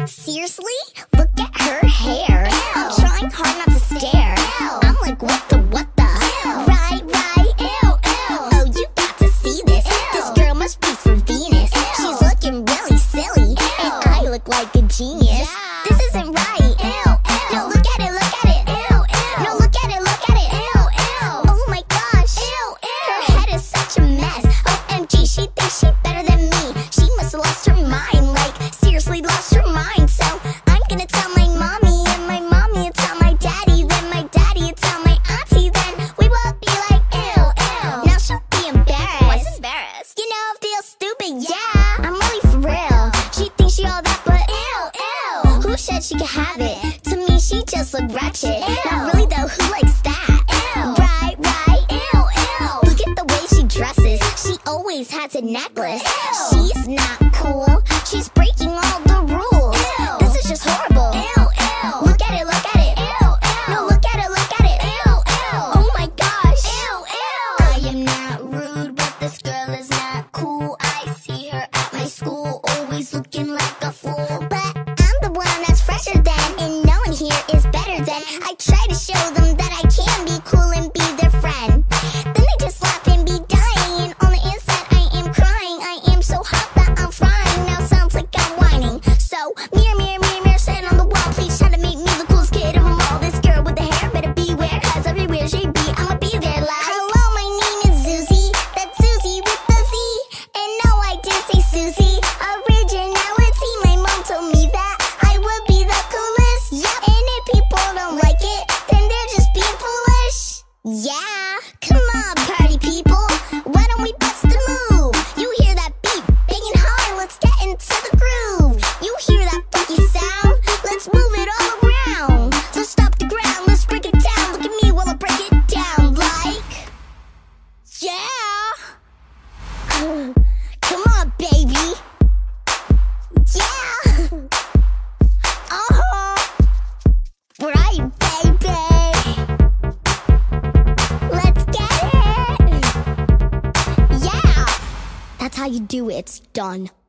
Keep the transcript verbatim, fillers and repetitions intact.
Seriously? Look at her hair. Ew. I'm trying hard not to stare. Ew. I'm like, what the, what the? Ew. Right, right, ew, ew. Oh, you got to see this. Ew. This girl must be from Venus. Ew. She's looking really silly. Ew. And I look like a genius. Yeah. This isn't right. Ew, ew. No, look at it, look at it. Ew, ew. No, look at it, look at it. Ew, ew. Oh my gosh. Ew, ew. Her head is such a mess. O M G, she thinks she better than me. She must have lost her mind. Like, seriously lost her mind. So I'm gonna tell my mommy, and my mommy will tell my daddy, then my daddy will tell my auntie, then we will be like, ew, ew. Now she'll be embarrassed. Why is embarrassed? You know, feel stupid, yeah. I'm really for real. She thinks she all that, but ew, ew. Who said she could have it? To me, she just look ratchet. Ew. Not really though, who likes that? Ew. Right, right, ew, ew. Look at the way she dresses. She always has a necklace. Ew. She's not cool. She's breaking all the rules. Ew. This is just horrible. Ew, ew. Look at it, look at it. Ew, ew. No, look at it, look at it. Ew, ew. Oh my gosh. Ew, ew. I am not rude, but this girl is not cool. I see her at my school, always looking like a fool. But I'm the one that's fresher than, and no one here is better than. I try to show them that I can be cool and be their friend. Then they just laugh and be dying, and on the inside I am crying. I am so hot that I'm frying. Now sounds like I'm whining. So mirror, mirror, mirror, mirror, stand on the wall, please try to make me the coolest kid of them all. This girl with the hair better beware, cause everywhere she be, I'ma be there like, hello, my name is Susie. That's Susie with the Z. And no, I did say Susie. Originality, my mom told me that I would be the coolest. Yep. And if people don't like it, then they're just being foolish. Yeah, come on, party people. Why don't we bust a move? You hear that beat banging hard, let's get into the groove. You hear that funky sound? Let's move it all around. Let's stop the ground, let's break it down. Look at me while I break it down. Like, yeah. Come on, baby. Yeah. Uh-huh. Right, baby. Let's get it. Yeah. That's how you do it. It's done.